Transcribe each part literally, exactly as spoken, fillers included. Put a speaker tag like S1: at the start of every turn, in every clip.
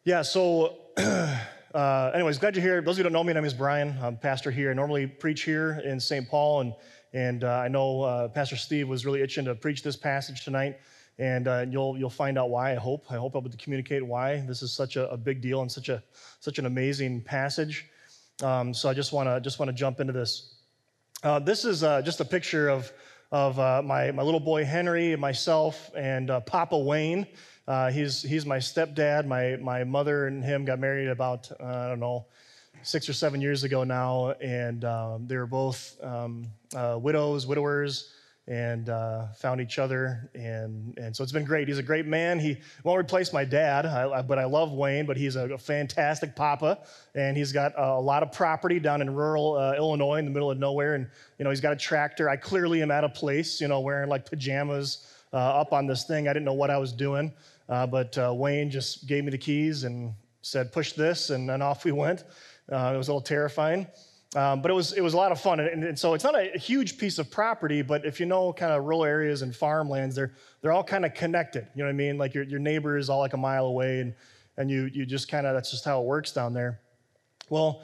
S1: Yeah, so uh, anyways, glad you're here. Those of you who don't know me, my name is Brian. I'm pastor here. I normally preach here in Saint Paul, and and uh, I know uh, Pastor Steve was really itching to preach this passage tonight, and uh, you'll you'll find out why. I hope I hope I'll be able to communicate why this is such a, a big deal and such a such an amazing passage. Um, so I just want to just want to jump into this. Uh, this is uh, just a picture of of uh, my my little boy Henry and myself and uh, Papa Wayne. Uh, he's he's my stepdad. My my mother and him got married about uh, I don't know six or seven years ago now, and um, they were both um, uh, widows, widowers, and uh, found each other, and and so it's been great. He's a great man. He won't replace my dad, I, I, but I love Wayne. But he's a, a fantastic papa, and he's got a lot of property down in rural uh, Illinois, in the middle of nowhere, and you know he's got a tractor. I clearly am out of place, you know, wearing like pajamas uh, up on this thing. I didn't know what I was doing. Uh, but uh, Wayne just gave me the keys and said, push this, and then off we went. Uh, it was a little terrifying, um, but it was it was a lot of fun. And, and so it's not a huge piece of property, but if you know kind of rural areas and farmlands, they're they're all kind of connected. You know what I mean? Like your your neighbor is all like a mile away, and and you you just kind of, that's just how it works down there. Well,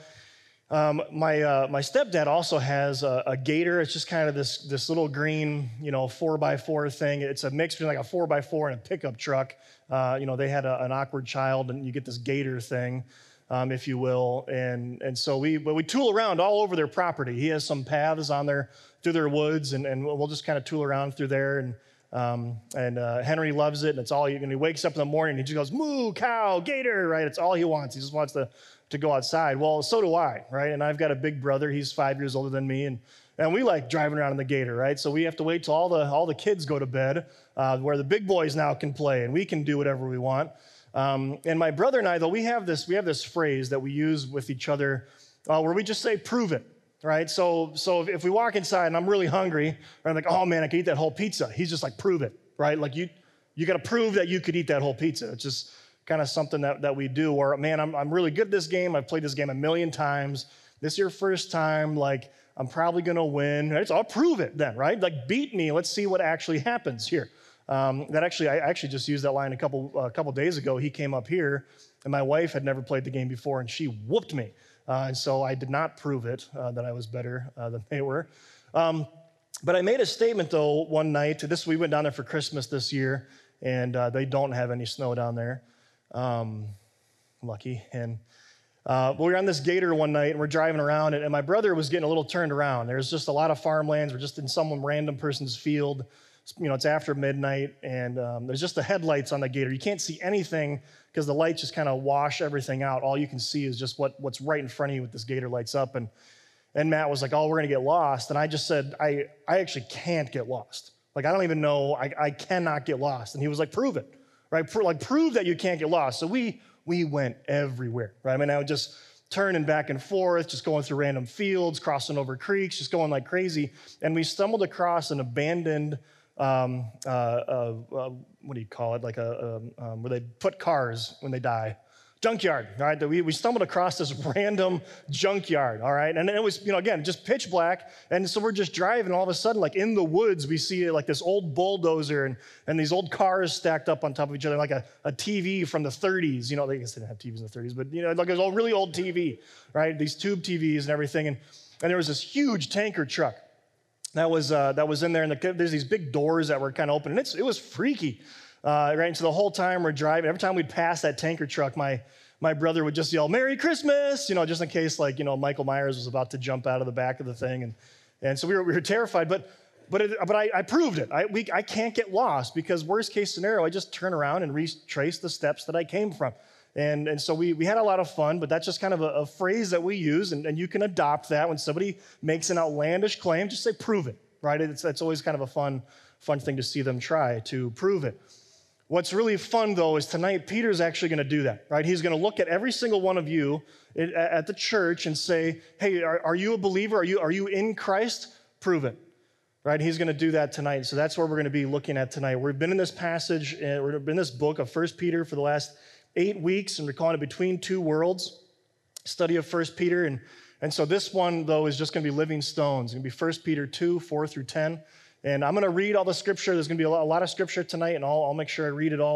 S1: Um, my uh, my stepdad also has a, a Gator. It's just kind of this this little green, you know, four by four thing. It's a mix between like a four by four and a pickup truck. Uh, you know, they had a, an awkward child, and you get this Gator thing, um, if you will. And and so we but we tool around all over their property. He has some paths on there through their woods, and, and we'll just kind of tool around through there. And um, and uh, Henry loves it, and it's all he. And he wakes up in the morning, and he just goes, "Moo, cow, Gator!" Right? It's all he wants. He just wants to. to go outside. Well, so do I, right? And I've got a big brother. He's five years older than me, and and we like driving around in the Gator, right? So we have to wait till all the all the kids go to bed, uh, where the big boys now can play, and we can do whatever we want. Um, and my brother and I, though, we have this we have this phrase that we use with each other, uh, where we just say, "Prove it," right? So so if we walk inside and I'm really hungry, or I'm like, "Oh man, I could eat that whole pizza," he's just like, "Prove it," right? Like you you got to prove that you could eat that whole pizza. It's just kind of something that, that we do, or man, I'm, I'm really good at this game. I've played this game a million times. This is your first time, like, I'm probably going to win. Right? So I'll prove it then, right? Like, beat me. Let's see what actually happens here. Um, that actually, I actually just used that line a couple, a couple days ago. He came up here, and my wife had never played the game before, and she whooped me. Uh, and so I did not prove it, uh, that I was better uh, than they were. Um, but I made a statement, though, one night. This We went down there for Christmas this year, and uh, they don't have any snow down there. Um, lucky. And uh, we were on this Gator one night, and we're driving around, and, and my brother was getting a little turned around. There's just a lot of farmlands. We're just in some random person's field. You know, it's after midnight, and um, there's just the headlights on the Gator. You can't see anything because the lights just kind of wash everything out. All you can see is just what, what's right in front of you with this Gator lights up. And and Matt was like, "Oh, we're going to get lost." And I just said, I, I actually can't get lost. Like, I don't even know. I, I cannot get lost. And he was like, "Prove it." Right, Pro, like prove that you can't get lost. So we we went everywhere, right? I mean, I would just turning back and forth, just going through random fields, crossing over creeks, just going like crazy. And we stumbled across an abandoned, um, uh, uh, uh, what do you call it? Like a, um, um, where they put cars when they die. Junkyard, all right? We, we stumbled across this random junkyard, all right? And it was, you know, again, just pitch black. And so we're just driving, and all of a sudden, like in the woods, we see like this old bulldozer and, and these old cars stacked up on top of each other, like a, a T V from the thirties. You know, they guess they didn't have T Vs in the thirties, but, you know, like it was a really old T V, right? These tube T Vs and everything. And, and there was this huge tanker truck that was uh, that was in there, and the, there's these big doors that were kind of open. And it's, it was freaky. Uh, right, and so the whole time we're driving, every time we'd pass that tanker truck, my my brother would just yell, "Merry Christmas," you know, just in case, like, you know, Michael Myers was about to jump out of the back of the thing, and and so we were we were terrified, but but it, but I, I proved it. I we I can't get lost, because worst case scenario, I just turn around and retrace the steps that I came from, and and so we we had a lot of fun. But that's just kind of a, a phrase that we use, and, and you can adopt that when somebody makes an outlandish claim. Just say, "Prove it," right? It's that's always kind of a fun fun thing to see them try to prove it. What's really fun, though, is tonight Peter's actually going to do that, right? He's going to look at every single one of you at the church and say, "Hey, are, are you a believer? Are you, are you in Christ? Prove it," right? He's going to do that tonight. So that's what we're going to be looking at tonight. We've been in this passage, uh, we've been in this book of First Peter for the last eight weeks, and we're calling it Between Two Worlds, study of First Peter. And, and so this one, though, is just going to be living stones. It's going to be First Peter two, four through ten. And I'm going to read all the scripture. There's going to be a lot, a lot of scripture tonight, and I'll, I'll make sure I read it all.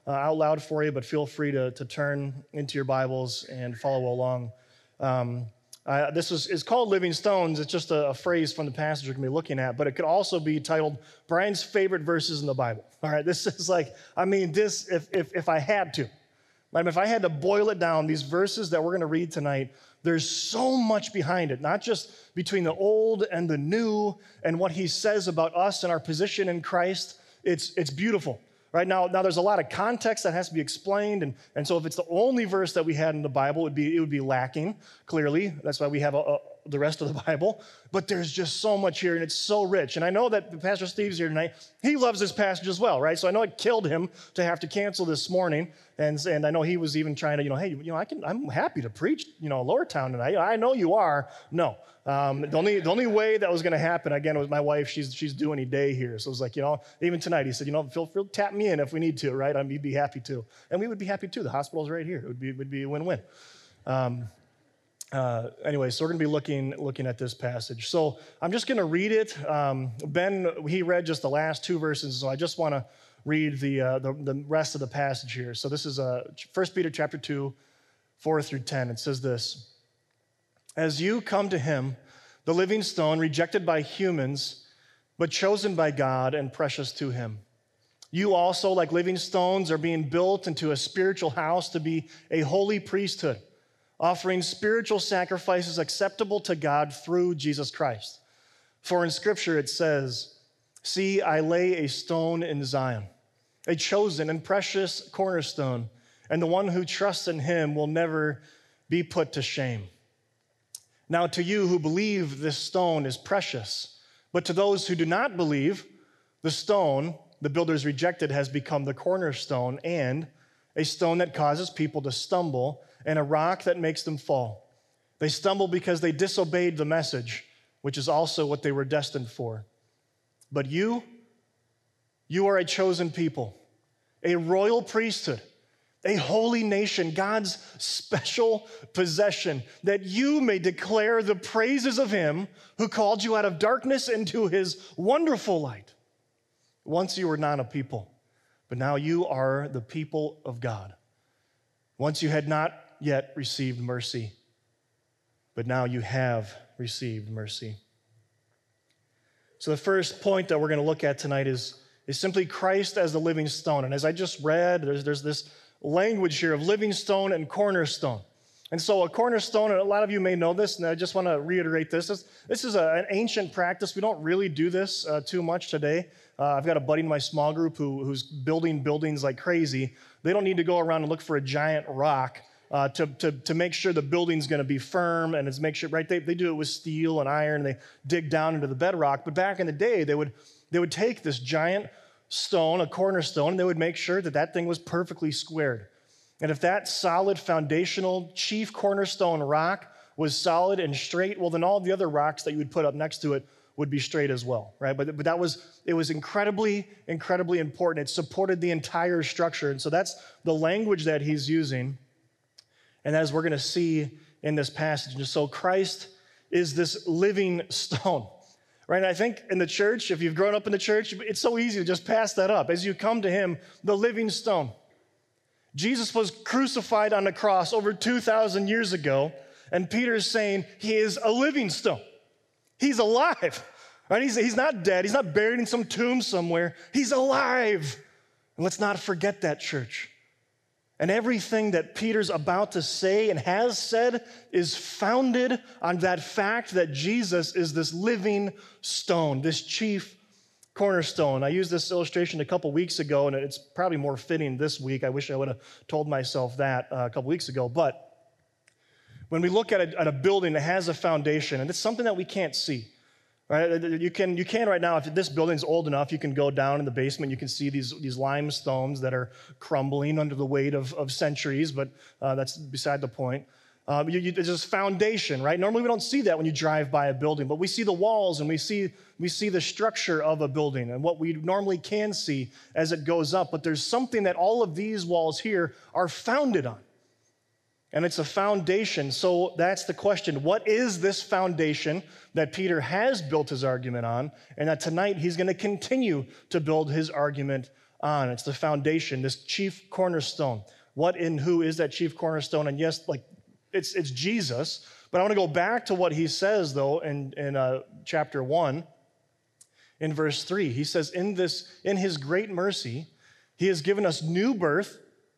S1: uh, out loud for you, but feel free to, to turn into your Bibles and follow along. Um, uh, this is, is called Living Stones. It's just a, a phrase from the passage we're going to be looking at, but it could also be titled Brian's Favorite Verses in the Bible. All right, this is like, I mean, this, if, if, if I had to, right, if I had to boil it down, these verses that we're going to read tonight, there's so much behind it, not just between the old and the new and what he says about us and our position in Christ. It's, it's beautiful. Right now, now there's a lot of context that has to be explained, and, and so if it's the only verse that we had in the Bible, it would be, it would be lacking, clearly. That's why we have a, a, the rest of the Bible. But there's just so much here, and it's so rich. And I know that Pastor Steve's here tonight. He loves this passage as well, right? So I know it killed him to have to cancel this morning, and, and I know he was even trying to, you know, hey, you know, I can, I'm happy to preach, you know, Lower Town tonight. I know you are. No. Um, the only the only way that was going to happen, again, was my wife. She's she's due any day here. So it was like, you know, even tonight, he said, you know, feel free to tap me in if we need to, right? I mean, we'd be happy to. And we would be happy too. The hospital's right here. It would be, it would be a win-win. Um, uh, anyway, so we're going to be looking looking at this passage. So I'm just going to read it. Um, Ben, he read just the last two verses, so I just want to read the, uh, the the rest of the passage here. So this is uh, First Peter chapter two, four through ten. It says this. As you come to him, the living stone, rejected by humans, but chosen by God and precious to him. You also, like living stones, are being built into a spiritual house to be a holy priesthood, offering spiritual sacrifices acceptable to God through Jesus Christ. For in Scripture it says, "See, I lay a stone in Zion, a chosen and precious cornerstone, and the one who trusts in him will never be put to shame." Now to you who believe, this stone is precious, but to those who do not believe, the stone the builders rejected has become the cornerstone and a stone that causes people to stumble and a rock that makes them fall. They stumble because they disobeyed the message, which is also what they were destined for. But you, you are a chosen people, a royal priesthood, a holy nation, God's special possession, that you may declare the praises of him who called you out of darkness into his wonderful light. Once you were not a people, but now you are the people of God. Once you had not yet received mercy, but now you have received mercy. So the first point that we're going to look at tonight is, is simply Christ as the living stone. And as I just read, there's, there's this language here of living stone and cornerstone. And so a cornerstone, and a lot of you may know this, and I just want to reiterate this. This, this is a, an ancient practice. We don't really do this uh, too much today. Uh, I've got a buddy in my small group who, who's building buildings like crazy. They don't need to go around and look for a giant rock uh, to, to, to make sure the building's going to be firm and it's make sure, right? They, they do it with steel and iron, and they dig down into the bedrock. But back in the day, they would, they would take this giant stone, a cornerstone, and they would make sure that that thing was perfectly squared. And if that solid foundational chief cornerstone rock was solid and straight, well, then all the other rocks that you would put up next to it would be straight as well, right? But, but that was, it was incredibly, incredibly important. It supported the entire structure. And so that's the language that he's using. And as we're going to see in this passage, and so Christ is this living stone. Right, and I think in the church, if you've grown up in the church, it's so easy to just pass that up. As you come to him, the living stone. Jesus was crucified on the cross over two thousand years ago, and Peter's saying he is a living stone. He's alive. Right? He's, he's not dead. He's not buried in some tomb somewhere. He's alive. And let's not forget that, church. And everything that Peter's about to say and has said is founded on that fact that Jesus is this living stone, this chief cornerstone. I used this illustration a couple weeks ago, and it's probably more fitting this week. I wish I would have told myself that uh, a couple weeks ago. But when we look at a, at a building that has a foundation, and it's something that we can't see, right? You can, you can right now, if this building's old enough, you can go down in the basement, you can see these, these limestones that are crumbling under the weight of, of centuries, but uh, that's beside the point. Um, you, you, there's this foundation, right? Normally we don't see that when you drive by a building, but we see the walls and we see, we see the structure of a building and what we normally can see as it goes up. But there's something that all of these walls here are founded on. And it's a foundation. So that's the question. What is this foundation that Peter has built his argument on, and that tonight he's going to continue to build his argument on. It's the foundation, this chief cornerstone. What and who is that chief cornerstone? And yes, like it's it's Jesus. But I want to go back to what he says, though, in, in uh, chapter one, in verse three. He says, in this, in his great mercy, he has given us new birth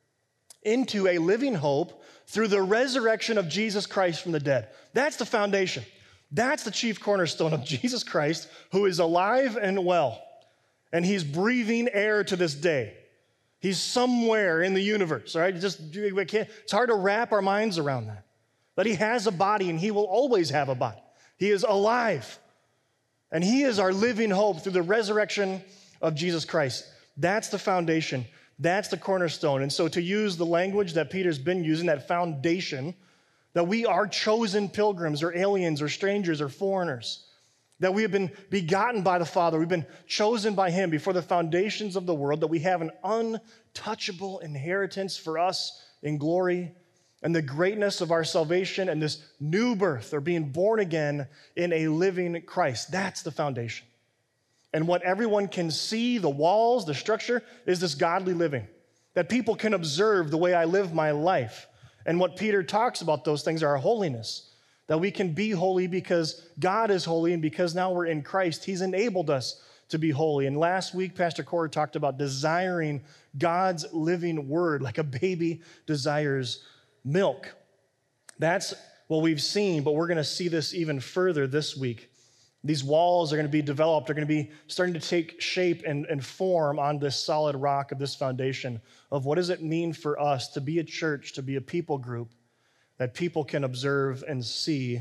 S1: into a living hope through the resurrection of Jesus Christ from the dead. That's the foundation. That's the chief cornerstone of Jesus Christ, who is alive and well. And he's breathing air to this day. He's somewhere in the universe, all right? Just, we can't, it's hard to wrap our minds around that. That he has a body and he will always have a body. He is alive. And he is our living hope through the resurrection of Jesus Christ. That's the foundation. That's the cornerstone. And so to use the language that Peter's been using, that foundation, that we are chosen pilgrims or aliens or strangers or foreigners, that we have been begotten by the Father, we've been chosen by him before the foundations of the world, that we have an untouchable inheritance for us in glory, and the greatness of our salvation and this new birth or being born again in a living Christ. That's the foundation. And what everyone can see, the walls, the structure, is this godly living. That people can observe the way I live my life. And what Peter talks about, those things are holiness. That we can be holy because God is holy, and because now we're in Christ, he's enabled us to be holy. And last week, Pastor Corey talked about desiring God's living word like a baby desires milk. That's what we've seen, but we're going to see this even further this week. These walls are going to be developed, they're going to be starting to take shape and, and form on this solid rock of this foundation of what does it mean for us to be a church, to be a people group that people can observe and see.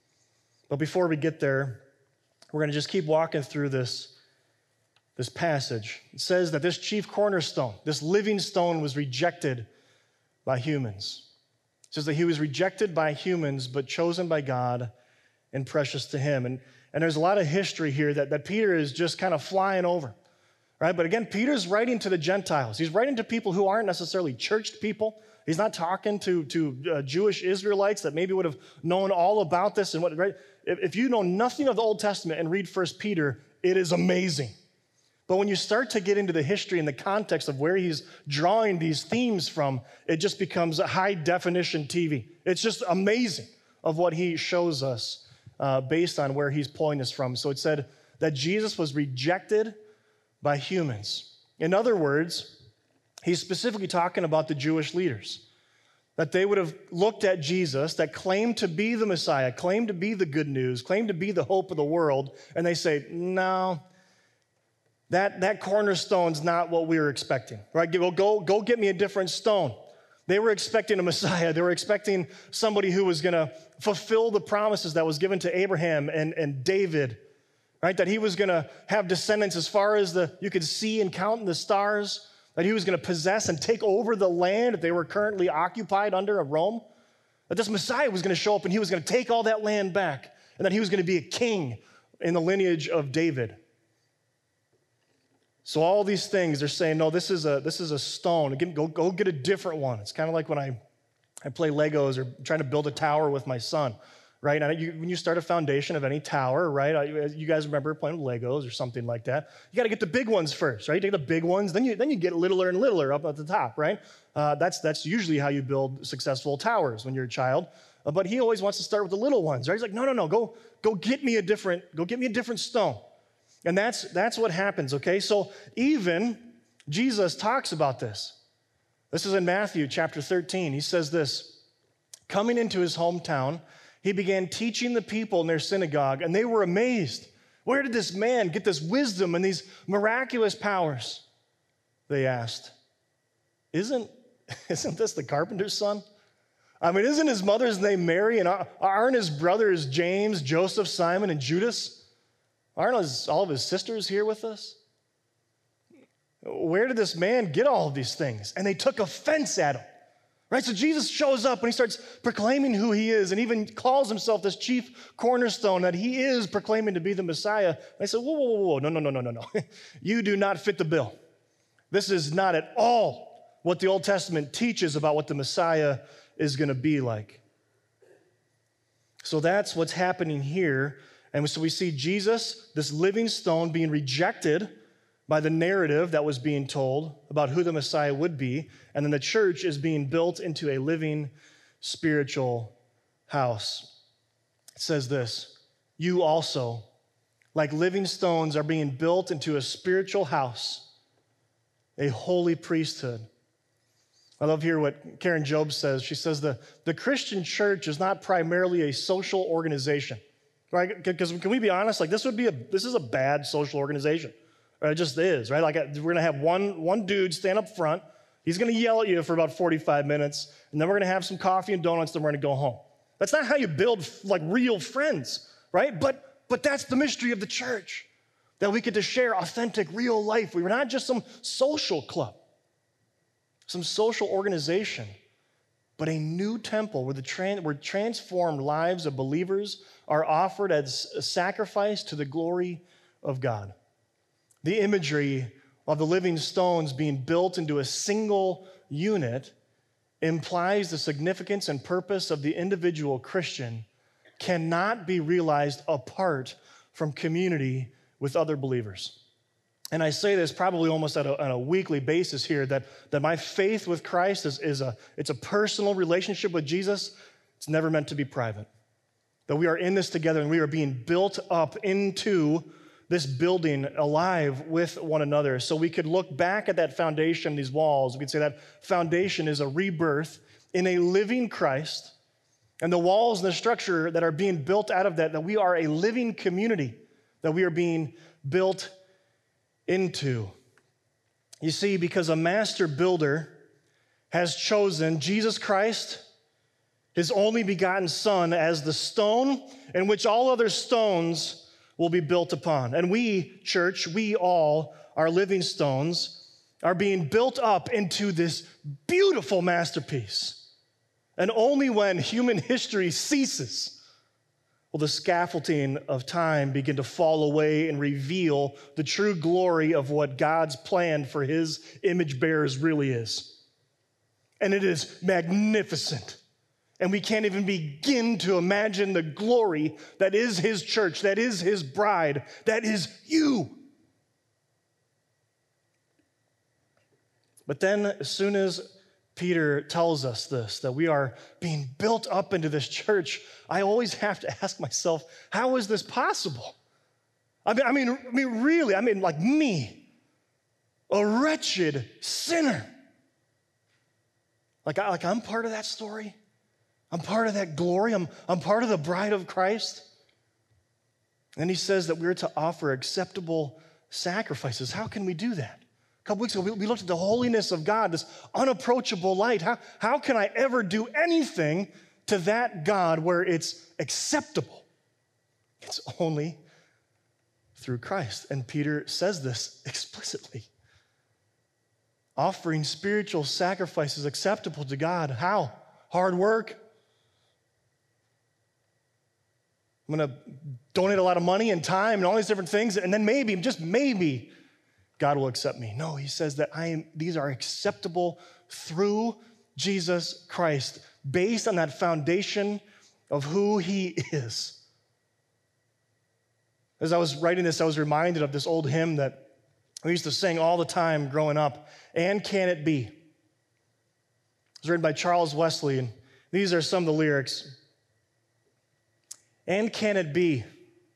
S1: But before we get there, we're going to just keep walking through this, this passage. It says that this chief cornerstone, this living stone, was rejected by humans. It says that he was rejected by humans, but chosen by God and precious to him. And, and there's a lot of history here that, that Peter is just kind of flying over, right? But again, Peter's writing to the Gentiles. He's writing to people who aren't necessarily churched people. He's not talking to, to uh, Jewish Israelites that maybe would have known all about this. And what, right? If, if you know nothing of the Old Testament and read First Peter, it is amazing. But when you start to get into the history and the context of where he's drawing these themes from, it just becomes a high-definition T V. It's just amazing of what he shows us uh, based on where he's pulling this from. So it said that Jesus was rejected by humans. In other words, he's specifically talking about the Jewish leaders, that they would have looked at Jesus, that claimed to be the Messiah, claimed to be the good news, claimed to be the hope of the world, and they say, no, That, that cornerstone's not what we were expecting, right? Go, go, go get me a different stone. They were expecting a Messiah. They were expecting somebody who was going to fulfill the promises that was given to Abraham and, and David, right? That he was going to have descendants as far as the you could see and count in the stars, that he was going to possess and take over the land that they were currently occupied under of Rome, that this Messiah was going to show up and he was going to take all that land back, and that he was going to be a king in the lineage of David. So all these things, they're saying, no, this is a this is a stone. Go, go get a different one. It's kind of like when I, I play Legos or trying to build a tower with my son, right? And you, when you start a foundation of any tower, right? You guys remember playing with Legos or something like that. You got to get the big ones first, right? You take the big ones, then you then you get littler and littler up at the top, right? Uh, that's that's usually how you build successful towers when you're a child. Uh, but he always wants to start with the little ones, right? He's like, no, no, no, go go get me a different go get me a different stone. And that's, that's what happens, okay? So even Jesus talks about this. This is in Matthew chapter thirteen. He says this, coming into his hometown, he began teaching the people in their synagogue, and they were amazed. Where did this man get this wisdom and these miraculous powers? They asked. Isn't, isn't this the carpenter's son? I mean, isn't his mother's name Mary, and aren't his brothers James, Joseph, Simon, and Judas? Aren't his, all of his sisters here with us? Where did this man get all of these things? And they took offense at him, right? So Jesus shows up and he starts proclaiming who he is and even calls himself this chief cornerstone, that he is proclaiming to be the Messiah. And I said, whoa, whoa, whoa, whoa, no, no, no, no, no, no. You do not fit the bill. This is not at all what the Old Testament teaches about what the Messiah is going to be like. So that's what's happening here. And so we see Jesus, this living stone, being rejected by the narrative that was being told about who the Messiah would be, and then the church is being built into a living spiritual house. It says this, you also, like living stones, are being built into a spiritual house, a holy priesthood. I love here what Karen Job says. She says the, the Christian church is not primarily a social organization, right? Because can we be honest? Like this would be a this is a bad social organization. Right? It just is, right? Like we're gonna have one one dude stand up front. He's gonna yell at you for about forty-five minutes, and then we're gonna have some coffee and donuts. Then we're gonna go home. That's not how you build like real friends, right? But but that's the mystery of the church, that we get to share authentic, real life. We were not just some social club, some social organization, but a new temple where the tran- where transformed lives of believers are offered as a sacrifice to the glory of God. The imagery of the living stones being built into a single unit implies the significance and purpose of the individual Christian cannot be realized apart from community with other believers. And I say this probably almost at a, on a weekly basis here, that, that my faith with Christ is, is a, it's a personal relationship with Jesus. It's never meant to be private. That we are in this together and we are being built up into this building alive with one another. So we could look back at that foundation, these walls. We could say that foundation is a rebirth in a living Christ. And the walls and the structure that are being built out of that, that we are a living community, that we are being built into. You see, because a master builder has chosen Jesus Christ, his only begotten Son, as the stone in which all other stones will be built upon. And we, church, we all are living stones, are being built up into this beautiful masterpiece. And only when human history ceases will the scaffolding of time begin to fall away and reveal the true glory of what God's plan for his image bearers really is. And it is magnificent. And we can't even begin to imagine the glory that is his church, that is his bride, that is you. But then as soon as Peter tells us this, that we are being built up into this church, I always have to ask myself, how is this possible? I mean, I mean, I mean, really, I mean, like me, a wretched sinner. Like, I, like I'm part of that story. I'm part of that glory. I'm, I'm part of the bride of Christ. And he says that we're to offer acceptable sacrifices. How can we do that? A couple weeks ago, we, we looked at the holiness of God, this unapproachable light. How, how can I ever do anything to that God where it's acceptable? It's only through Christ. And Peter says this explicitly. Offering spiritual sacrifices acceptable to God. How? Hard work. I'm going to donate a lot of money and time and all these different things, and then maybe, just maybe, God will accept me. No, he says that I am, these are acceptable through Jesus Christ, based on that foundation of who he is. As I was writing this, I was reminded of this old hymn that we used to sing all the time growing up, And Can It Be? It was written by Charles Wesley, and these are some of the lyrics. And can it be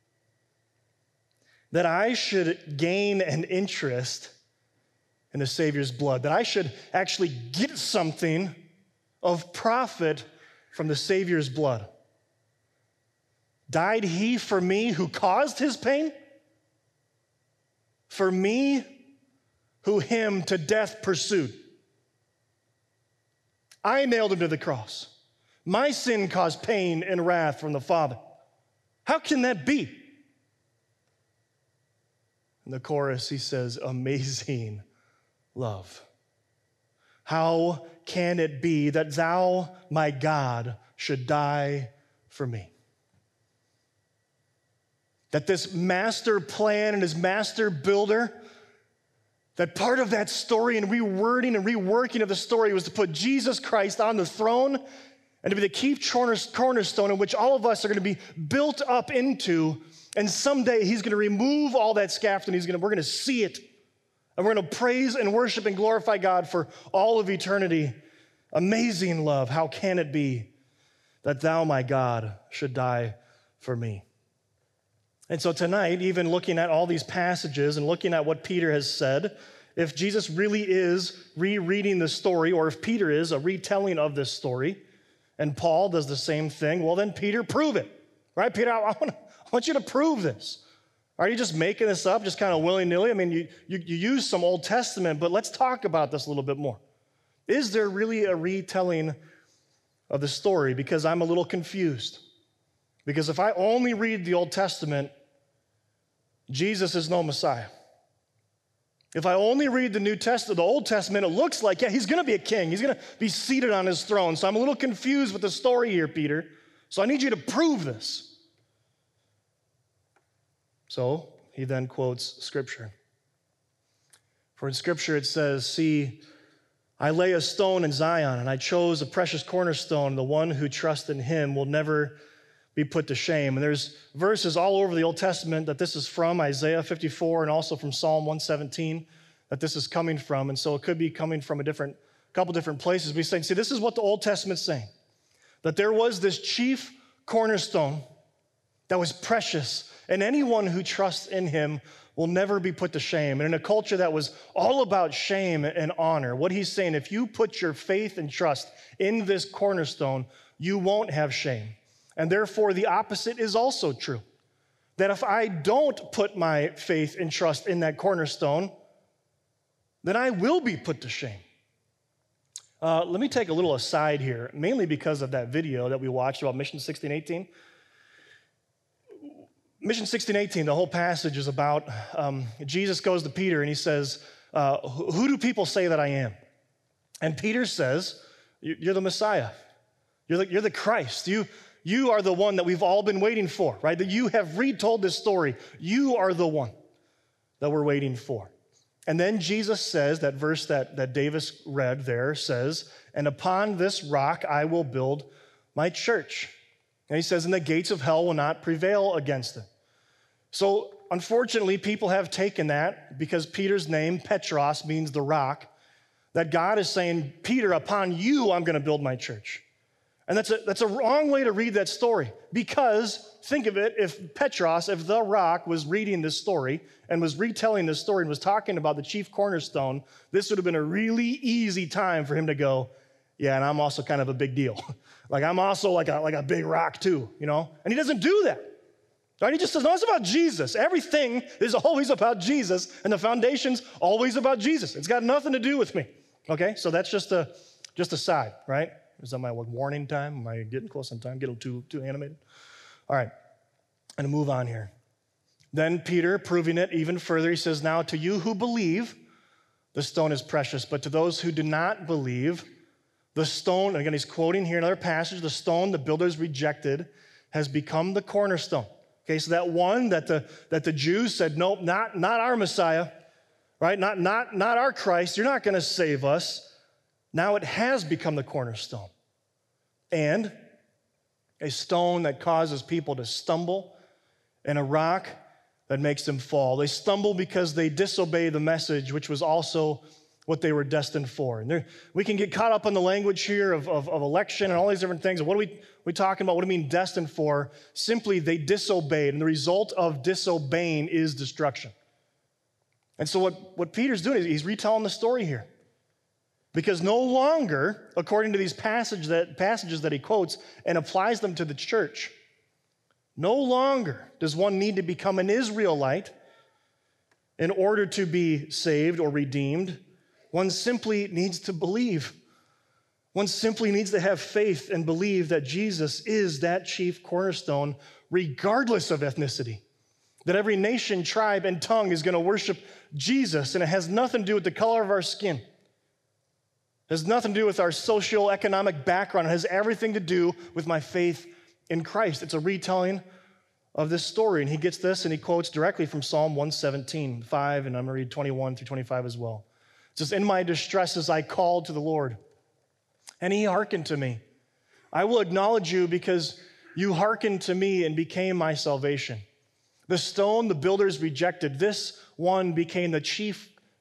S1: that I should gain an interest in the Savior's blood, that I should actually get something of profit from the Savior's blood? Died he for me who caused his pain? For me who him to death pursued? I nailed him to the cross. My sin caused pain and wrath from the Father. How can that be? In the chorus, he says, amazing love. How can it be that thou, my God, should die for me? That this master plan and his master builder, that part of that story and rewording and reworking of the story was to put Jesus Christ on the throne and to be the chief cornerstone in which all of us are going to be built up into. And someday he's going to remove all that scaffolding. He's going to, we're going to see it. And we're going to praise and worship and glorify God for all of eternity. Amazing love. How can it be that thou, my God, should die for me? And so tonight, even looking at all these passages and looking at what Peter has said, if Jesus really is rereading the story, or if Peter is a retelling of this story, and Paul does the same thing, well, then Peter, prove it. Right, Peter, I, I, want, I want you to prove this. Are you just making this up, just kind of willy-nilly? I mean, you, you, you use some Old Testament, but let's talk about this a little bit more. Is there really a retelling of the story? Because I'm a little confused. Because if I only read the Old Testament, Jesus is no Messiah. If I only read the New Testament, the Old Testament, it looks like, yeah, he's going to be a king. He's going to be seated on his throne. So I'm a little confused with the story here, Peter. So I need you to prove this. So he then quotes Scripture. For in Scripture it says, see, I lay a stone in Zion, and I chose a precious cornerstone. The one who trusts in him will never be put to shame. And there's verses all over the Old Testament that this is from, Isaiah fifty-four, and also from Psalm one seventeen, that this is coming from. And so it could be coming from a different, couple different places. But he's saying, see, this is what the Old Testament's saying, that there was this chief cornerstone that was precious, and anyone who trusts in him will never be put to shame. And in a culture that was all about shame and honor, what he's saying, if you put your faith and trust in this cornerstone, you won't have shame. And therefore, the opposite is also true. That if I don't put my faith and trust in that cornerstone, then I will be put to shame. Uh, let me take a little aside here, mainly because of that video that we watched about Mission sixteen eighteen. Mission sixteen eighteen, the whole passage is about um, Jesus goes to Peter and he says, uh, who do people say that I am? And Peter says, you're the Messiah. You're the, you're the Christ. You, you are the one that we've all been waiting for, right? That you have retold this story. You are the one that we're waiting for. And then Jesus says, that verse that, that Davis read there says, and upon this rock I will build my church. And he says, and the gates of hell will not prevail against it. So unfortunately, people have taken that, because Peter's name, Petros, means the rock, that God is saying, Peter, upon you I'm going to build my church. And that's a, that's a wrong way to read that story, because think of it, if Petros, if the rock was reading this story and was retelling this story and was talking about the chief cornerstone, this would have been a really easy time for him to go, yeah, and I'm also kind of a big deal. Like, I'm also like a, like a big rock too, you know? And he doesn't do that. Right? He just says, no, it's about Jesus. Everything is always about Jesus, and the foundation's always about Jesus. It's got nothing to do with me. Okay? So that's just a just a side, right? Is that my warning time? Am I getting close on time? Getting too, too animated? All right. I'm going to move on here. Then Peter, proving it even further, he says, now to you who believe, the stone is precious, but to those who do not believe, the stone, and again, he's quoting here another passage, the stone the builders rejected has become the cornerstone. Okay, so that one that the, that the Jews said, nope, not, not our Messiah, right? Not, not, not our Christ. You're not going to save us. Now it has become the cornerstone. And a stone that causes people to stumble, and a rock that makes them fall. They stumble because they disobey the message, which was also what they were destined for. And there, we can get caught up in the language here of, of, of election and all these different things. What are we, we talking about? What do we mean destined for? Simply, they disobeyed, and the result of disobeying is destruction. And so what, what Peter's doing is he's retelling the story here. Because no longer, according to these passage that, passages that he quotes and applies them to the church, no longer does one need to become an Israelite in order to be saved or redeemed. One simply needs to believe. One simply needs to have faith and believe that Jesus is that chief cornerstone, regardless of ethnicity. That every nation, tribe, and tongue is going to worship Jesus, and it has nothing to do with the color of our skin. It has nothing to do with our socioeconomic background. It has everything to do with my faith in Christ. It's a retelling of this story, and he gets this, and he quotes directly from Psalm one seventeen, five, and I'm going to read twenty-one through twenty-five as well. It says, in my distresses I called to the Lord, and he hearkened to me. I will acknowledge you because you hearkened to me and became my salvation. The stone the builders rejected, this one became the chief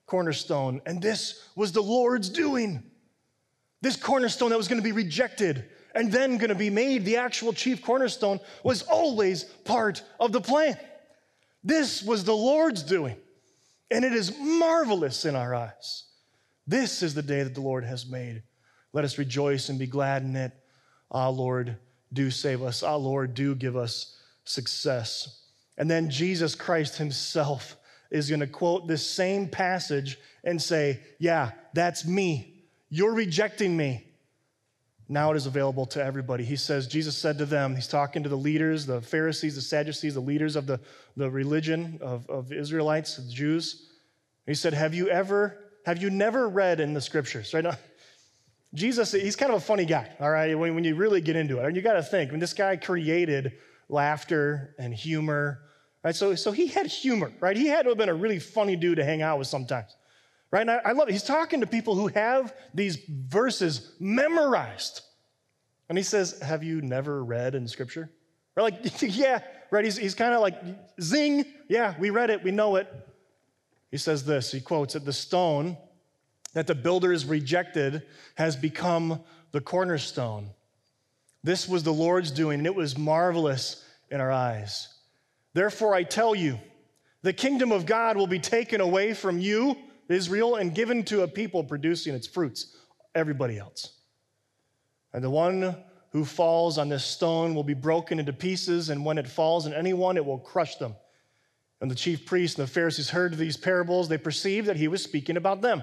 S1: cornerstone, and this was the Lord's doing. This cornerstone that was going to be rejected and then going to be made the actual chief cornerstone was always part of the plan. This was the Lord's doing, and it is marvelous in our eyes. This is the day that the Lord has made. Let us rejoice and be glad in it. Ah, Lord, do save us. Ah, Lord, do give us success. And then Jesus Christ himself is going to quote this same passage and say, yeah, that's me. You're rejecting me. Now it is available to everybody. He says, Jesus said to them, he's talking to the leaders, the Pharisees, the Sadducees, the leaders of the, the religion of, of Israelites, the Jews. He said, have you ever, have you never read in the scriptures? Right now, Jesus, he's kind of a funny guy, all right, when, when you really get into it. And you got to think, when this guy created laughter and humor, right? So, so he had humor, right? He had to have been a really funny dude to hang out with sometimes, right? And I, I love it. He's talking to people who have these verses memorized. And he says, have you never read in Scripture? Or like, yeah, right? He's, he's kind of like, zing, yeah, we read it, we know it. He says this, he quotes it, the stone that the builders rejected has become the cornerstone. This was the Lord's doing, and it was marvelous in our eyes. Therefore, I tell you, the kingdom of God will be taken away from you, Israel, and given to a people producing its fruits, everybody else. And the one who falls on this stone will be broken into pieces, and when it falls on anyone, it will crush them. And the chief priests and the Pharisees heard these parables. They perceived that he was speaking about them.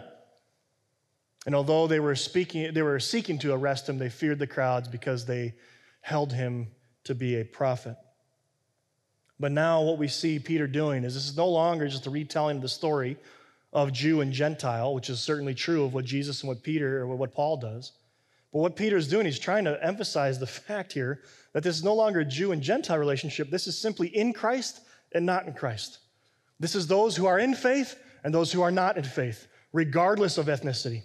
S1: And although they were speaking, they were seeking to arrest him, they feared the crowds because they held him to be a prophet. But now what we see Peter doing is this is no longer just a retelling of the story of Jew and Gentile, which is certainly true of what Jesus and what Peter or what Paul does. But what Peter is doing, he's trying to emphasize the fact here that this is no longer a Jew and Gentile relationship. This is simply in Christ and not in Christ. This is those who are in faith and those who are not in faith, regardless of ethnicity.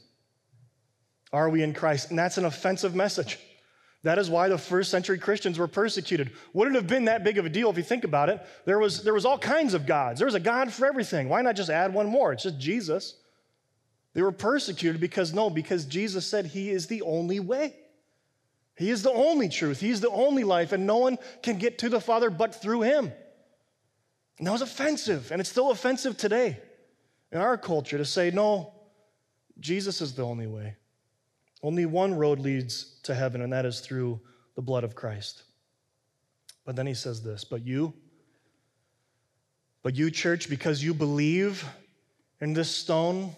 S1: Are we in Christ? And that's an offensive message. That is why the first century Christians were persecuted. Would it have been that big of a deal if you think about it? There was, there was all kinds of gods. There was a God for everything. Why not just add one more? It's just Jesus. They were persecuted because, no, because Jesus said he is the only way. He is the only truth. He is the only life, and no one can get to the Father but through him. And that was offensive, and it's still offensive today in our culture to say, no, Jesus is the only way. Only one road leads to heaven, and that is through the blood of Christ. But then he says this, but you, but you, church, because you believe in this stone,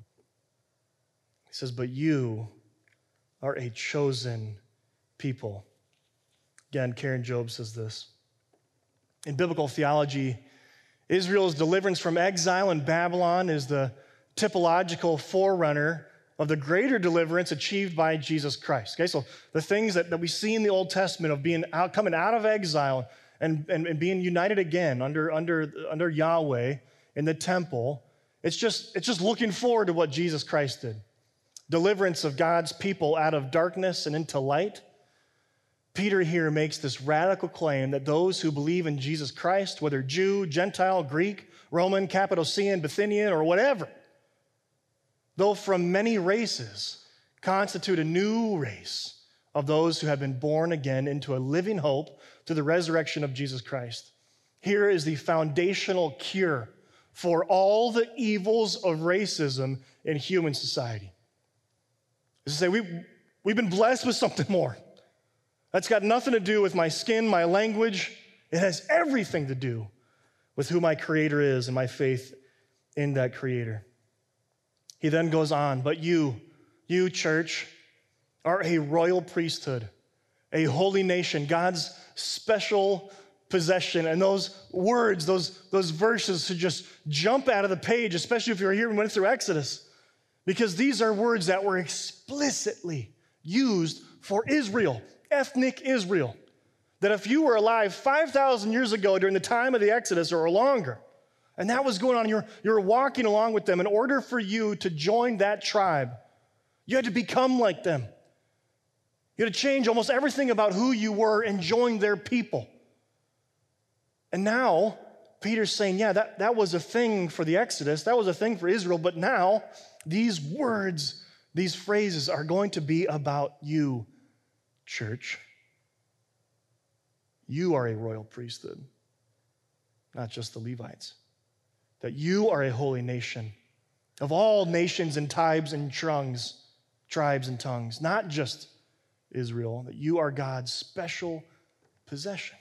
S1: he says, but you are a chosen people. Again, Karen Job says this. In biblical theology, Israel's deliverance from exile in Babylon is the typological forerunner of the greater deliverance achieved by Jesus Christ. Okay, so the things that, that we see in the Old Testament of being out, coming out of exile and, and, and being united again under, under, under Yahweh in the temple, it's just, it's just looking forward to what Jesus Christ did. Deliverance of God's people out of darkness and into light. Peter here makes this radical claim that those who believe in Jesus Christ, whether Jew, Gentile, Greek, Roman, Cappadocian, Bithynian, or whatever, though from many races, constitute a new race of those who have been born again into a living hope through the resurrection of Jesus Christ. Here is the foundational cure for all the evils of racism in human society. Is to say, we, we've been blessed with something more. That's got nothing to do with my skin, my language. It has everything to do with who my Creator is and my faith in that Creator. He then goes on, but you, you church, are a royal priesthood, a holy nation, God's special possession. And those words, those, those verses should just jump out of the page, especially if you're here and went through Exodus, because these are words that were explicitly used for Israel, ethnic Israel. That if you were alive five thousand years ago during the time of the Exodus or longer, and that was going on, you're, you're walking along with them. In order for you to join that tribe, you had to become like them. You had to change almost everything about who you were and join their people. And now, Peter's saying, yeah, that, that was a thing for the Exodus. That was a thing for Israel. But now these words, these phrases are going to be about you, church. You are a royal priesthood, not just the Levites. That you are a holy nation of all nations and tribes and tongues, tribes and tongues, not just Israel, that you are God's special possession.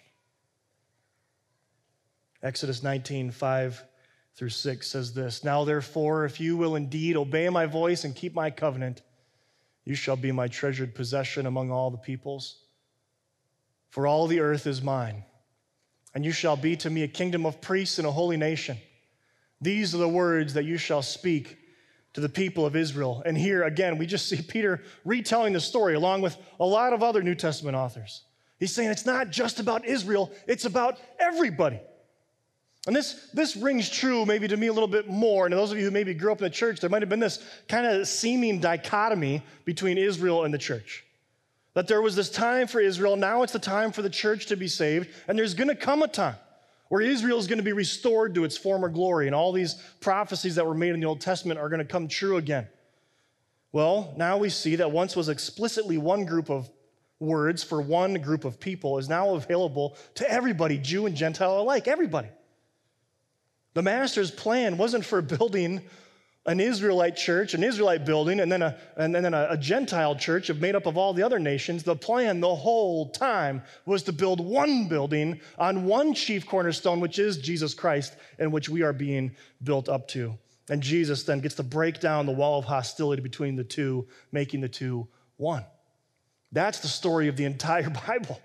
S1: Exodus nineteen, five through six says this, now therefore, if you will indeed obey my voice and keep my covenant, you shall be my treasured possession among all the peoples. For all the earth is mine, and you shall be to me a kingdom of priests and a holy nation. These are the words that you shall speak to the people of Israel. And here again, we just see Peter retelling the story along with a lot of other New Testament authors. He's saying it's not just about Israel, it's about everybody. And this, this rings true maybe to me a little bit more. And those of you who maybe grew up in the church, there might have been this kind of seeming dichotomy between Israel and the church. That there was this time for Israel, now it's the time for the church to be saved, and there's going to come a time where Israel is going to be restored to its former glory, and all these prophecies that were made in the Old Testament are going to come true again. Well, now we see that once was explicitly one group of words for one group of people is now available to everybody, Jew and Gentile alike, everybody. The master's plan wasn't for building an Israelite church, an Israelite building, and then a, and then a, a Gentile church made up of all the other nations. The plan the whole time was to build one building on one chief cornerstone, which is Jesus Christ, in which we are being built up to. And Jesus then gets to break down the wall of hostility between the two, making the two one. That's the story of the entire Bible.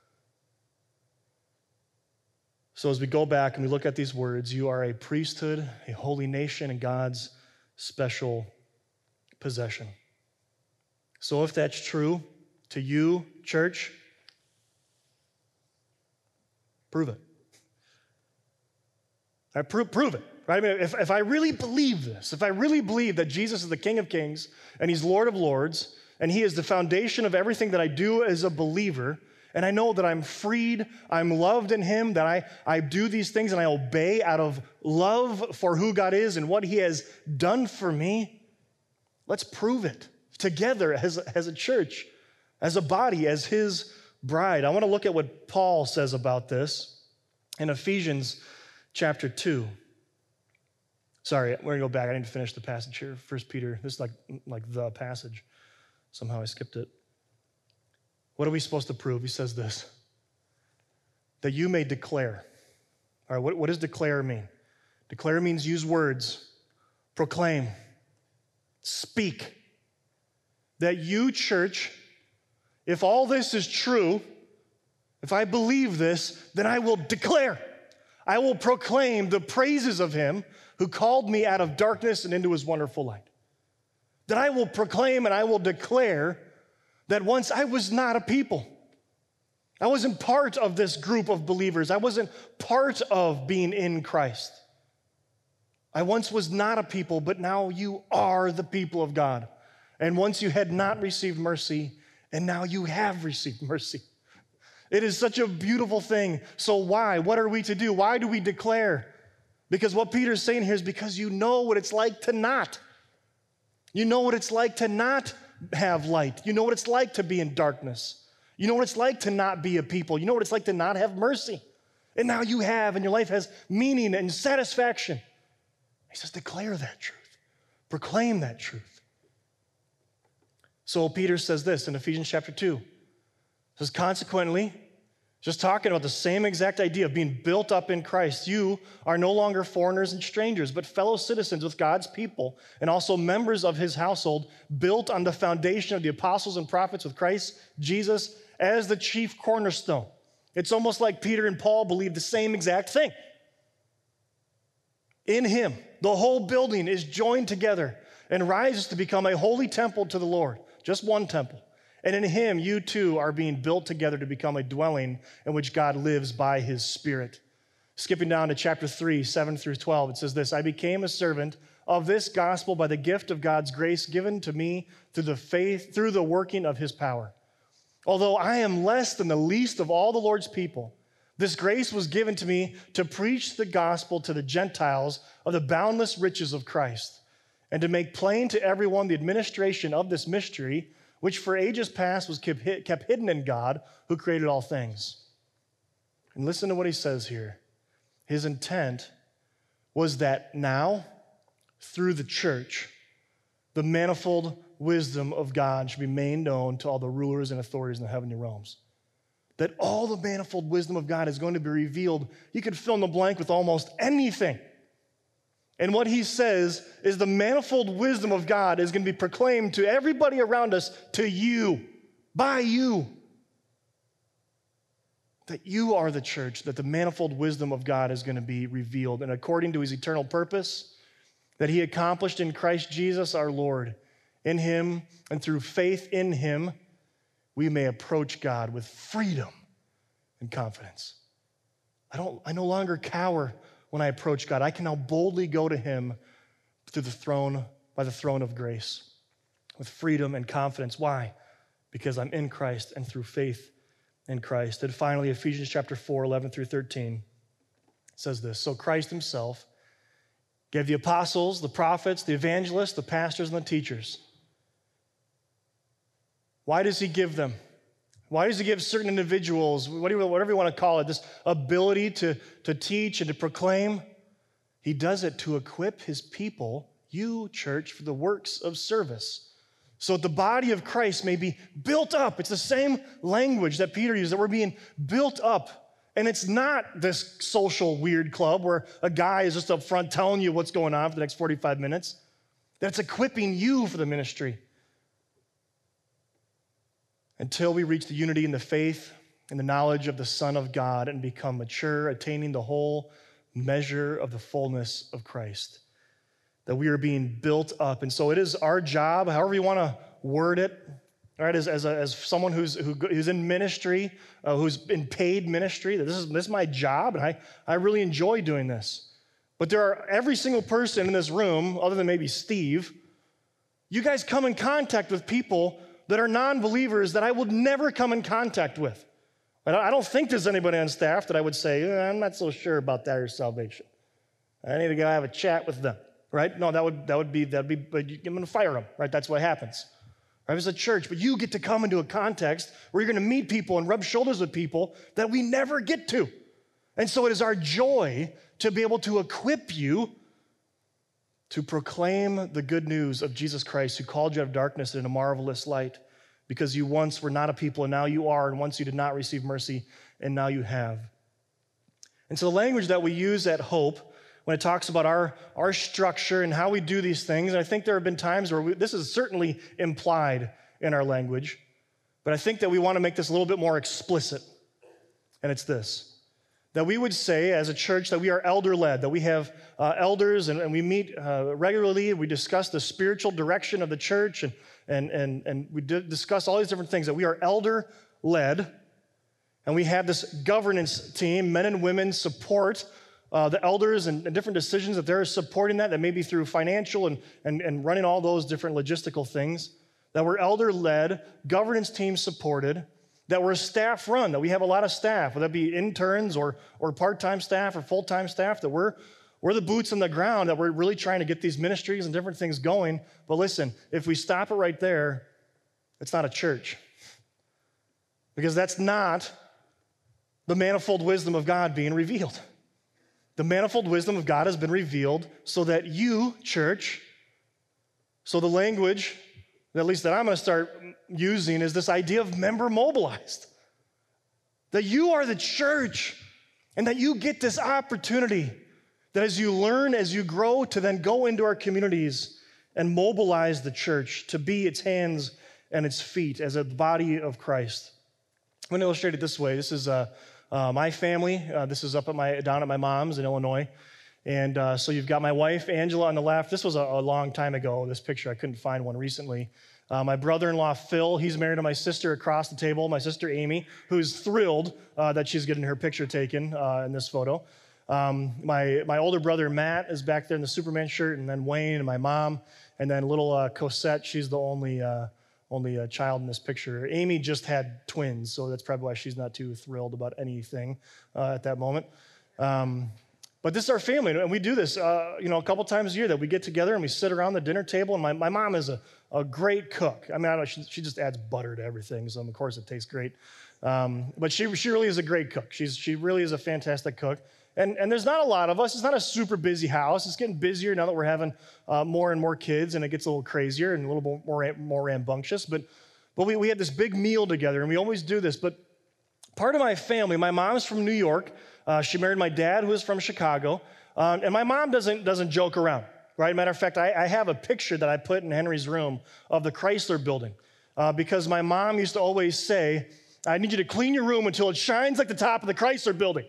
S1: So as we go back and we look at these words, you are a priesthood, a holy nation, and God's special possession. So if that's true to you, church, prove it. I prove, prove it, right? I mean, if, if I really believe this, if I really believe that Jesus is the King of Kings and he's Lord of Lords, and he is the foundation of everything that I do as a believer, and I know that I'm freed, I'm loved in him, that I, I do these things and I obey out of love for who God is and what he has done for me. Let's prove it together as, as a church, as a body, as his bride. I want to look at what Paul says about this in Ephesians chapter two. Sorry, we're going to go back. I need to finish the passage here. First Peter, this is like, like the passage. Somehow I skipped it. What are we supposed to prove? He says this, that you may declare. All right, what, what does declare mean? Declare means use words, proclaim, speak. That you, church, if all this is true, if I believe this, then I will declare. I will proclaim the praises of him who called me out of darkness and into his wonderful light. That I will proclaim and I will declare that once I was not a people. I wasn't part of this group of believers. I wasn't part of being in Christ. I once was not a people, but now you are the people of God. And once you had not received mercy, and now you have received mercy. It is such a beautiful thing. So why? What are we to do? Why do we declare? Because what Peter's saying here is because you know what it's like to not. You know what it's like to not have light. You know what it's like to be in darkness. You know what it's like to not be a people. You know what it's like to not have mercy. And now you have, and your life has meaning and satisfaction. He says, declare that truth. Proclaim that truth. So Peter says this in Ephesians chapter two. He says, consequently, just talking about the same exact idea of being built up in Christ, you are no longer foreigners and strangers, but fellow citizens with God's people and also members of his household, built on the foundation of the apostles and prophets with Christ Jesus as the chief cornerstone. It's almost like Peter and Paul believed the same exact thing. In him, the whole building is joined together and rises to become a holy temple to the Lord, just one temple. And in him, you too are being built together to become a dwelling in which God lives by his Spirit. Skipping down to chapter three, seven through twelve, it says this, I became a servant of this gospel by the gift of God's grace given to me through the faith, through the working of his power. Although I am less than the least of all the Lord's people, This grace was given to me to preach the gospel to the Gentiles of the boundless riches of Christ, and to make plain to everyone the administration of this mystery, which for ages past was kept hidden in God, who created all things. And listen to what he says here. His intent was that now, through the church, the manifold wisdom of God should be made known to all the rulers and authorities in the heavenly realms. That all the manifold wisdom of God is going to be revealed. You could fill in the blank with almost anything. And what he says is the manifold wisdom of God is going to be proclaimed to everybody around us, to you, by you. That you are the church, that the manifold wisdom of God is going to be revealed. And according to his eternal purpose, that he accomplished in Christ Jesus our Lord. In him and through faith in him, we may approach God with freedom and confidence. I don't, I no longer cower when I approach God. I can now boldly go to him through the throne, by the throne of grace, with freedom and confidence. Why? Because I'm in Christ and through faith in Christ. And finally, Ephesians chapter four, eleven through thirteen says this. So Christ himself gave the apostles, the prophets, the evangelists, the pastors, and the teachers. Why does he give them? Why does he give certain individuals, whatever you want to call it, this ability to, to teach and to proclaim? He does it to equip his people, you, church, for the works of service, so that the body of Christ may be built up. It's the same language that Peter used, that we're being built up. And it's not this social weird club where a guy is just up front telling you what's going on for the next forty-five minutes. That's equipping you for the ministry. Until we reach the unity in the faith and the knowledge of the Son of God and become mature, attaining the whole measure of the fullness of Christ. That we are being built up. And so it is our job, however you want to word it, all right, as, as, a, as someone who's, who, who's in ministry, uh, who's in paid ministry, that this is, this is my job, and I, I really enjoy doing this. But there are every single person in this room, other than maybe Steve, you guys come in contact with people that are non-believers that I would never come in contact with. I don't think there's anybody on staff that I would say, eh, I'm not so sure about that or salvation. I need to go have a chat with them, right? No, that would that would be, that'd be, but I'm going to fire them, right? That's what happens. Right? It's a church, but you get to come into a context where you're going to meet people and rub shoulders with people that we never get to. And so it is our joy to be able to equip you to proclaim the good news of Jesus Christ, who called you out of darkness into marvelous light, because you once were not a people and now you are, and once you did not receive mercy and now you have. And so the language that we use at Hope, when it talks about our, our structure and how we do these things, and I think there have been times where we, this is certainly implied in our language, but I think that we want to make this a little bit more explicit, and it's this. That we would say as a church that we are elder-led, that we have uh, elders and, and we meet uh, regularly, we discuss the spiritual direction of the church, and, and, and, and we d- discuss all these different things, that we are elder-led, and we have this governance team, men and women support uh, the elders and, and different decisions that they're supporting that, that may be through financial and, and, and running all those different logistical things, that we're elder-led, governance team supported, that we're staff run, that we have a lot of staff, whether that be interns or, or part-time staff or full-time staff, that we're, we're the boots on the ground, that we're really trying to get these ministries and different things going. But listen, if we stop it right there, it's not a church. Because that's not the manifold wisdom of God being revealed. The manifold wisdom of God has been revealed so that you, church, so the language, at least that I'm going to start using, is this idea of member mobilized. That you are the church and that you get this opportunity that as you learn, as you grow, to then go into our communities and mobilize the church to be its hands and its feet as a body of Christ. I'm going to illustrate it this way. This is uh, uh, my family. Uh, this is up at my down at my mom's in Illinois. And uh, so you've got my wife, Angela, on the left. This was a, a long time ago, this picture. I couldn't find one recently. Uh, my brother-in-law, Phil, he's married to my sister across the table, my sister, Amy, who's thrilled uh, that she's getting her picture taken uh, in this photo. Um, my, my older brother, Matt, is back there in the Superman shirt, and then Wayne and my mom, and then little uh, Cosette, she's the only, uh, only a child in this picture. Amy just had twins, so that's probably why she's not too thrilled about anything uh, at that moment. Um, but this is our family, and we do this, uh, you know, a couple times a year that we get together and we sit around the dinner table. And my, my mom is a, a great cook. I mean, I don't know, she, she just adds butter to everything, so of course it tastes great. Um, but she she really is a great cook. She's she really is a fantastic cook. And and there's not a lot of us. It's not a super busy house. It's getting busier now that we're having uh, more and more kids, and it gets a little crazier and a little bit more more rambunctious. But but we we had this big meal together, and we always do this. But part of my family, my mom's from New York. Uh, she married my dad, who is from Chicago, um, and my mom doesn't doesn't joke around. Right? Matter of fact, I, I have a picture that I put in Henry's room of the Chrysler Building uh, because my mom used to always say, I need you to clean your room until it shines like the top of the Chrysler Building.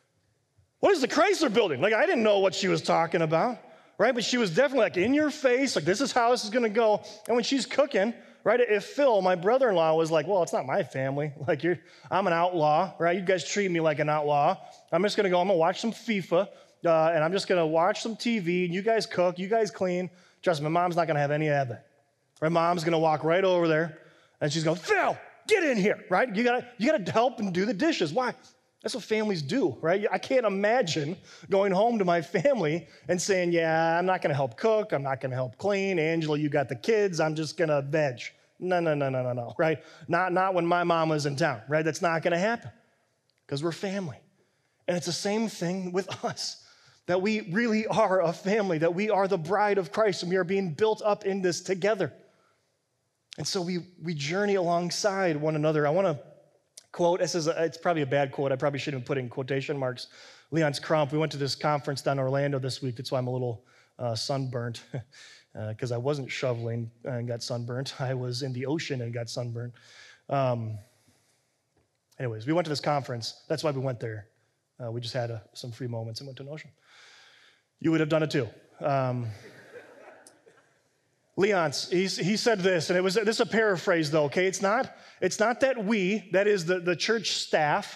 S1: What is the Chrysler Building? Like, I didn't know what she was talking about, right? But she was definitely like in your face, like this is how this is going to go. And when she's cooking, right, if Phil, my brother-in-law, was like, well, it's not my family. Like, you're, I'm an outlaw, right? You guys treat me like an outlaw. I'm just going to go, I'm going to watch some FIFA, uh, and I'm just going to watch some T V, and you guys cook, you guys clean. Trust me, my mom's not going to have any of that. My mom's going to walk right over there, and she's going, Phil, get in here, right? You gotta, you gotta help and do the dishes. Why? That's what families do, right? I can't imagine going home to my family and saying, yeah, I'm not gonna help cook, I'm not gonna help clean. Angela, you got the kids, I'm just gonna veg. No, no, no, no, no, no, right? Not, not when my mom was in town, right? That's not gonna happen because we're family. And it's the same thing with us, that we really are a family, that we are the bride of Christ, and we are being built up in this together. And so we we journey alongside one another. I want to quote, this is a, it's probably a bad quote. I probably shouldn't put in quotation marks. Leon's Crump, we went to this conference down in Orlando this week. That's why I'm a little uh, sunburnt, because uh, I wasn't shoveling and got sunburnt. I was in the ocean and got sunburnt. Um, anyways, we went to this conference. That's why we went there. Uh, we just had a, some free moments and went to an ocean. You would have done it too. Um, Leon's, he, he said this, and it was this is a paraphrase though, okay? It's not, it's not that we, that is the, the church staff,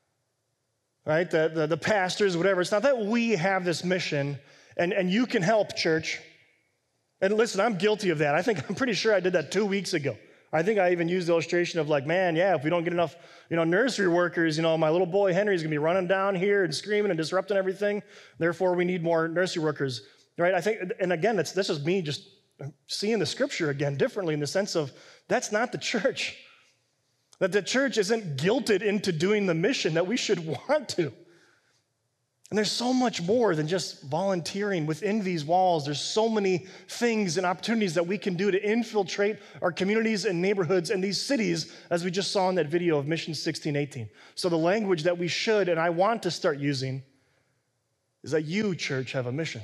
S1: right? The, the, the pastors, whatever. It's not that we have this mission and, and you can help, church. And listen, I'm guilty of that. I think, I'm pretty sure I did that two weeks ago. I think I even used the illustration of like, man, yeah, if we don't get enough, you know, nursery workers, you know, my little boy Henry's gonna be running down here and screaming and disrupting everything. Therefore, we need more nursery workers, right? I think, and again, that's, this is me just seeing the scripture again differently in the sense of that's not the church. That the church isn't guilted into doing the mission that we should want to. And there's so much more than just volunteering within these walls. There's so many things and opportunities that we can do to infiltrate our communities and neighborhoods and these cities, as we just saw in that video of Mission sixteen eighteen. So the language that we should and I want to start using is that you, church, have a mission.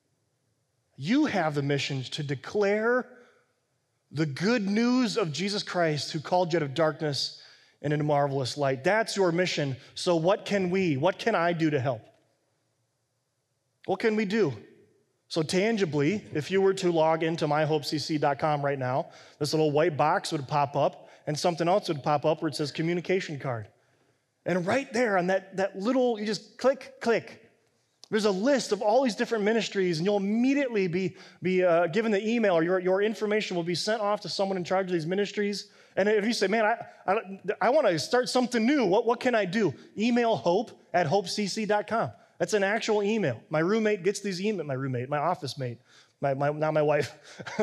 S1: You have the mission to declare the good news of Jesus Christ, who called you out of darkness and into marvelous light. That's your mission. So what can we, what can I do to help? What can we do? So tangibly, if you were to log into my hope c c dot com right now, this little white box would pop up and something else would pop up where it says communication card. And right there on that, that little, you just click, click. There's a list of all these different ministries, and you'll immediately be, be uh, given the email, or your, your information will be sent off to someone in charge of these ministries. And if you say, man, I, I, I want to start something new, what, what can I do? Email hope at hope c c dot com. That's an actual email. My roommate gets these emails, my roommate, my office mate, my, my, not my wife.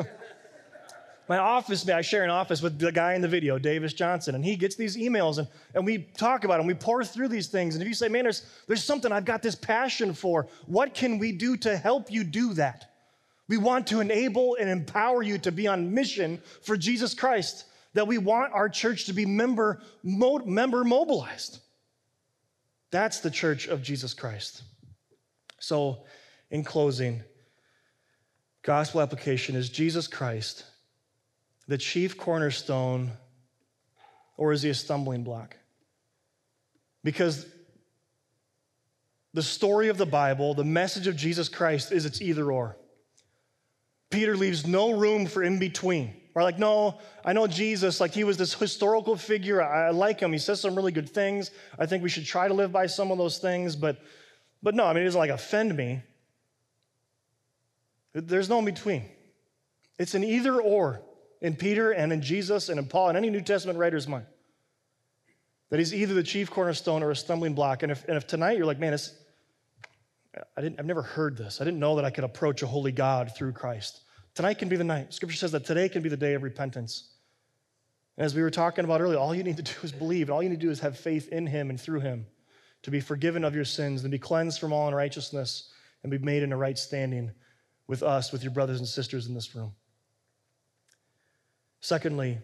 S1: My office mate, I share an office with the guy in the video, Davis Johnson, and he gets these emails, and, and we talk about them, we pour through these things, and if you say, man, there's, there's something I've got this passion for, what can we do to help you do that? We want to enable and empower you to be on mission for Jesus Christ, that we want our church to be member, mo- member mobilized. That's the church of Jesus Christ. So, in closing, gospel application is Jesus Christ the chief cornerstone, or is he a stumbling block? Because the story of the Bible, the message of Jesus Christ is it's either or. Peter leaves no room for in between. Or like, no, I know Jesus, like he was this historical figure. I, I like him. He says some really good things. I think we should try to live by some of those things. But, but no, I mean, it doesn't like offend me. There's no in between. It's an either or. in Peter and in Jesus and in Paul and any New Testament writer's mind. That he's either the chief cornerstone or a stumbling block. And if, and if tonight you're like, man, it's, I didn't, I've never heard this. I didn't know that I could approach a holy God through Christ. Tonight can be the night. Scripture says that today can be the day of repentance. And as we were talking about earlier, all you need to do is believe. All you need to do is have faith in him and through him to be forgiven of your sins and be cleansed from all unrighteousness and be made in a right standing with us, with your brothers and sisters in this room. Secondly,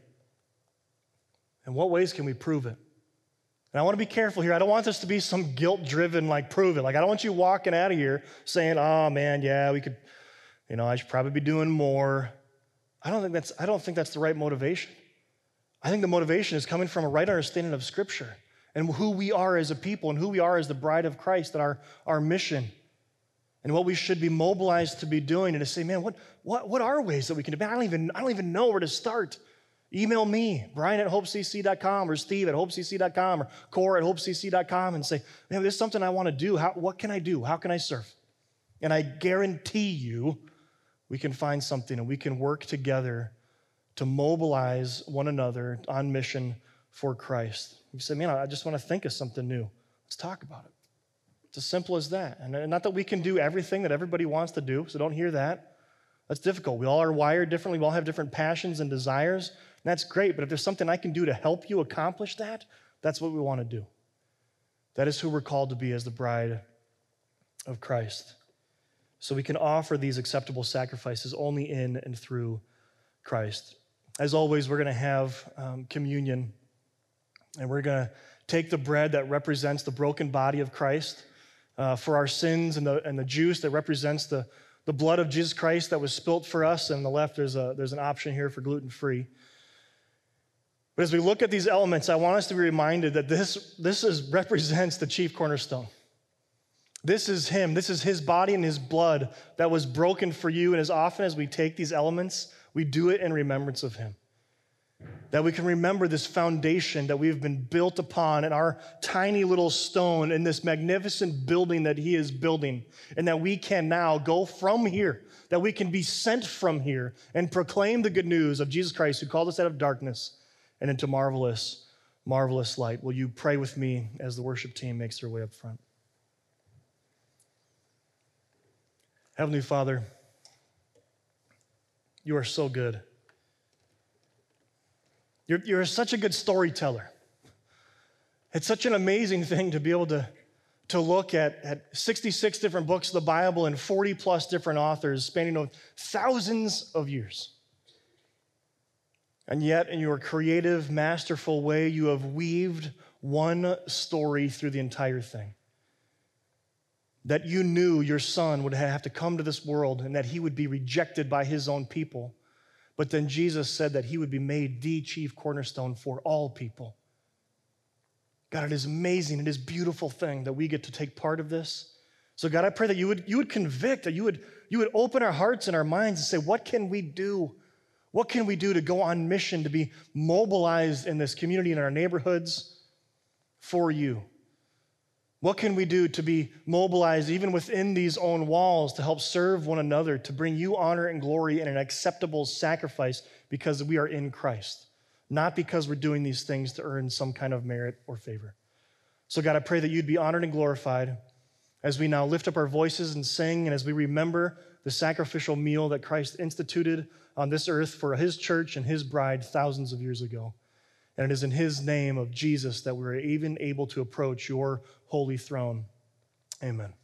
S1: in what ways can we prove it? And I want to be careful here. I don't want this to be some guilt-driven, like, prove it. Like, I don't want you walking out of here saying, oh, man, yeah, we could, you know, I should probably be doing more. I don't think that's, I don't think that's the right motivation. I think the motivation is coming from a right understanding of Scripture and who we are as a people and who we are as the bride of Christ and our, our mission and what we should be mobilized to be doing and to say, man, what, what, what are ways that we can do? Man, I don't even, I don't even know where to start. Email me, Brian at hope c c dot com or Steve at hope c c dot com or Core at hope c c dot com and say, man, there's something I want to do. How, what can I do? How can I serve? And I guarantee you we can find something and we can work together to mobilize one another on mission for Christ. You say, man, I just want to think of something new. Let's talk about it. It's as simple as that. And not that we can do everything that everybody wants to do, so don't hear that. That's difficult. We all are wired differently. We all have different passions and desires, and that's great. But if there's something I can do to help you accomplish that, that's what we want to do. That is who we're called to be as the bride of Christ. So we can offer these acceptable sacrifices only in and through Christ. As always, we're going to have um, communion, and we're going to take the bread that represents the broken body of Christ uh, for our sins and the, and the juice that represents the, the blood of Jesus Christ that was spilt for us. And on the left, there's, a, there's an option here for gluten-free. But as we look at these elements, I want us to be reminded that this, this is, represents the chief cornerstone. This is him. This is his body and his blood that was broken for you. And as often as we take these elements, we do it in remembrance of him. That we can remember this foundation that we've been built upon and our tiny little stone in this magnificent building that he is building, and that we can now go from here, that we can be sent from here and proclaim the good news of Jesus Christ who called us out of darkness and into marvelous, marvelous light. Will you pray with me as the worship team makes their way up front? Heavenly Father, you are so good. You're, you're such a good storyteller. It's such an amazing thing to be able to, to look at, at sixty-six different books of the Bible and forty plus different authors spanning thousands of years. And yet, in your creative, masterful way, you have weaved one story through the entire thing. That you knew your son would have to come to this world and that he would be rejected by his own people. But then Jesus said that he would be made the chief cornerstone for all people. God, it is amazing. It is a beautiful thing that we get to take part of this. So God, I pray that you would, you would convict, that you would, you would open our hearts and our minds and say, what can we do? What can we do to go on mission, to be mobilized in this community, in our neighborhoods for you? What can we do to be mobilized even within these own walls to help serve one another, to bring you honor and glory in an acceptable sacrifice because we are in Christ, not because we're doing these things to earn some kind of merit or favor. So God, I pray that you'd be honored and glorified as we now lift up our voices and sing, and as we remember the sacrificial meal that Christ instituted on this earth for his church and his bride thousands of years ago. And it is in his name of Jesus that we're even able to approach your holy throne. Amen.